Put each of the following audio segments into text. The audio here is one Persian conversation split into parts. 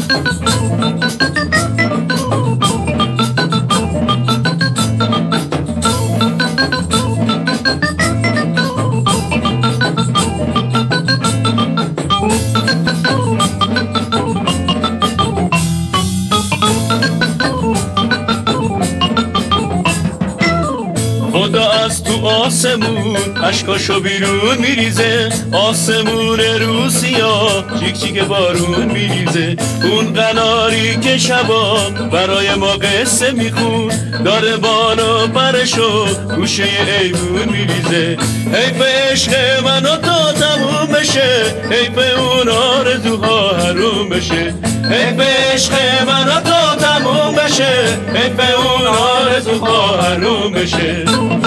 خدا از تو آسمون اشکاشو بیرون میریزه، آسمون روسیا چیک چیک بارون میریزه. اون قناری که شبا برای ما قصه میخون، داره بالا پرشو گوشه ایوون میریزه. حیف عشق من و تا تموم بشه، حیف اون آرزوها حروم بشه. حیف عشق من و تا تموم بشه، حیف اون آرزوها حروم بشه.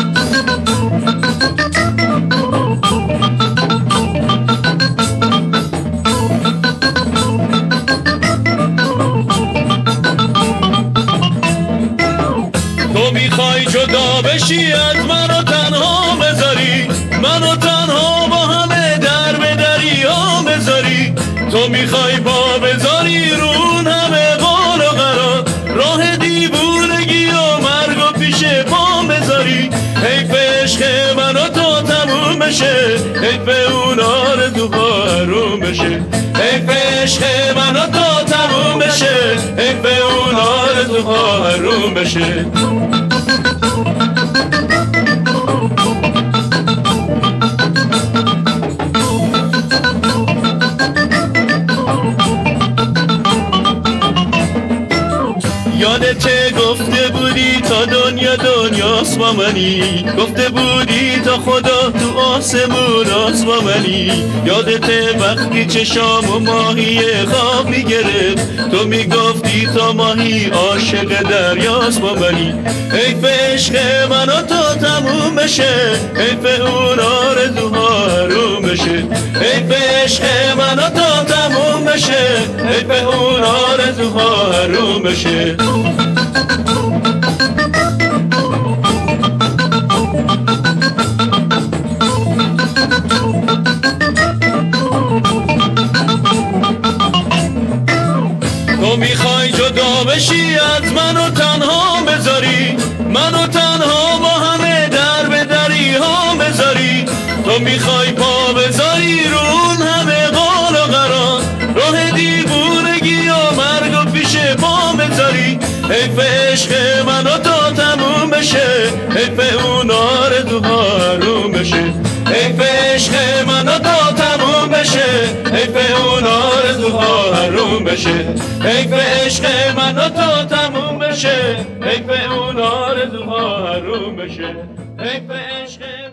تو میخوای جدا بشی از منو تنها بذاری، منو تنها با همه در به دریا بذاری. تو میخوای پا بذاری رون همه قول و قرار، راه دیوونگی و مرگ و پیش پا بذاری. حیف عشق منو تو تموم بشه، حیف اون آرزوها حروم بشه. حیف عشق منو تو تموم بشه، حیف اون آرزوها حروم بشه. یادت گفته بودی تا دنیا دنیاست با منی، گفته بودی تا خدا تو آسمون است با منی. یادت وقتی چشام و ماهی خواب میگرفت، تو میگفتی تا ماهی عاشق دریاست با منی. حیف عشق من و تو تموم بشه، حیف اون آرزوها حروم بشه. حیف عشق من و تو تموم بشه، حیف اون آرزوها حروم بشه. تو میخوای جدا بشی از منو تنها بذاری، منو تنها با همه در به دریها بذاری. تو میخوای پا بذاری رون همه قول و قرار، راه دیوونگی و مرگ و پیش پا بذاری. حیف عشق منو تو تموم بشه، حیف اون آرزوها حروم بشه. حیف عشق منو تو تموم بشه، حیف اون آرزوها حروم بشه. حیف عشق منو تو تموم بشه، حیف اون آرزوها حروم بشه. حیف عشق